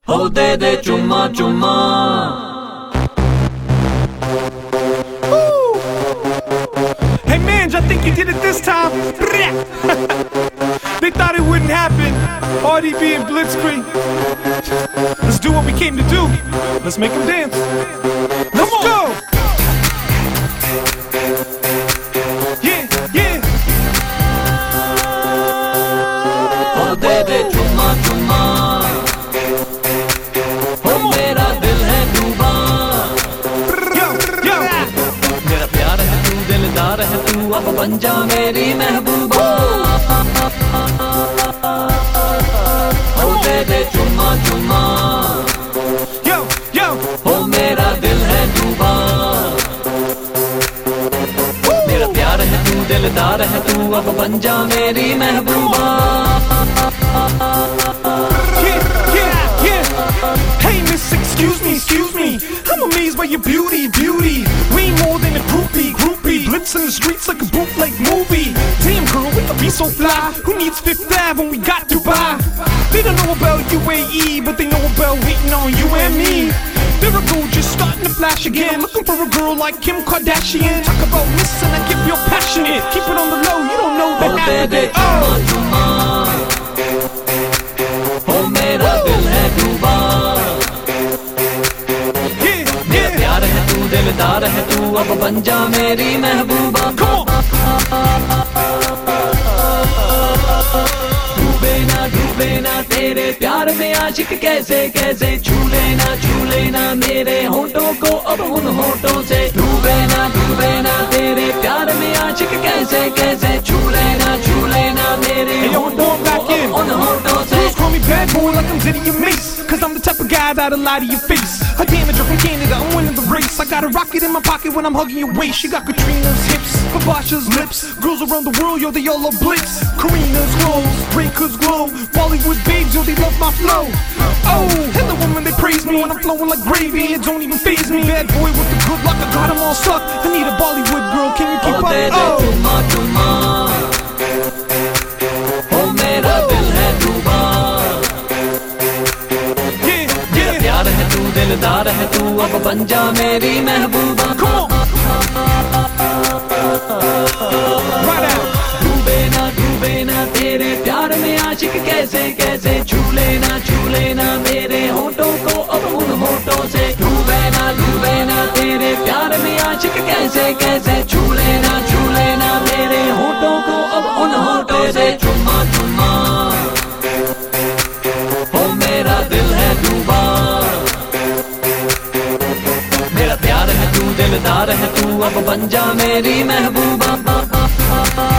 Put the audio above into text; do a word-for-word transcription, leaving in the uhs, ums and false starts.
हो दे दे चुम्मा चुम्मा। Hey man, I think you did it this time. They thought it wouldn't happen. R D B and Blitzkrieg. Let's do what we came to do. Let's make them dance. Let's go. Yeah, yeah. हो दे दे चुम्मा चुम्मा, हो मेरा दिल है डूबा। Yo, yo. मेरा प्यार है तू, दिलदार है तू, अब बन जा मेरी महबूबा। हो दे दे चुम्मा चुम्मा, Yo, yo. हो मेरा दिल है डूबा। मेरा प्यार है तू, दिलदार है तू, अब बन जा मेरी महबूबा। Yeah, yeah, yeah. Hey miss, excuse me, excuse me. I'm amazed by your beauty, beauty. Way more than a groupie, groupie. Blitz in the streets like a bootleg movie. Damn girl, we could be so fly. Who needs Fifth Ave when we got Dubai? They don't know about U A E, but they know about waiting on you and me. There I go, just starting to flash again. Looking for a girl like Kim Kardashian. Talk about missing, I get real passionate. Keep it on the low, you don't know हो that they they happened. चुम्मा चुम्मा, हो मेरा दिल है डूबा। Yeah, मेरा yeah. प्यार है तू, दिलदार है तू, अब बन जा मेरी महबूबा। Come on. डूबे ना डूबे ना तेरे प्यार में आशिक कैसे कैसे, छू लेना छू लेना मेरे होठों को अब उन होठों से। डूबे ना डूबे ना तेरे प्यार में आशिक कैसे कैसे, छू लेना छू लेना मेरे Hey, yo, I'm होठों going back को in. अब उन होठों से। Girls call me bad boy like I'm Diddy and Mace. Cause I'm the type of guy that'll lie to your face. A damager from Canada, I'm winning the race. I got a rocket in my pocket when I'm hugging your waist. She got Katrina's hips, Babasha's lips. Girls around the world, yo, they all love Blitz. Karina's clothes, Rayca's glow. Bollywood babes, yo, they love my flow. Oh, and the women, they praise me when I'm flowing like gravy. It don't even faze me. Bad boy with the good luck, I got them all stuck. I need a Bollywood girl, can you keep हो दे up? दे Oh. चुम्मा चुम्मा, हो मेरा दिल है डूबा। Yeah, मेरा yeah. प्यार है तू, दिलदार है तू, अब बन जा मेरी महबूबा। Come on. Right out. डूबे ना डूबे ना तेरे प्यार में आशिक कैसे कैसे, छू लेना छू लेना मेरे होठों को अब उन होठों से। डूबे ना डूबे ना तेरे प्यार में आशिक कैसे कैसे, छू लेना छू लेना मेरे होठों को अब उन होठों से। चुम्मा चुम्मा, हो मेरा दिल है डूबा। मेरा प्यार है तू, दिलदार है तू, अब बन जा मेरी महबूबा।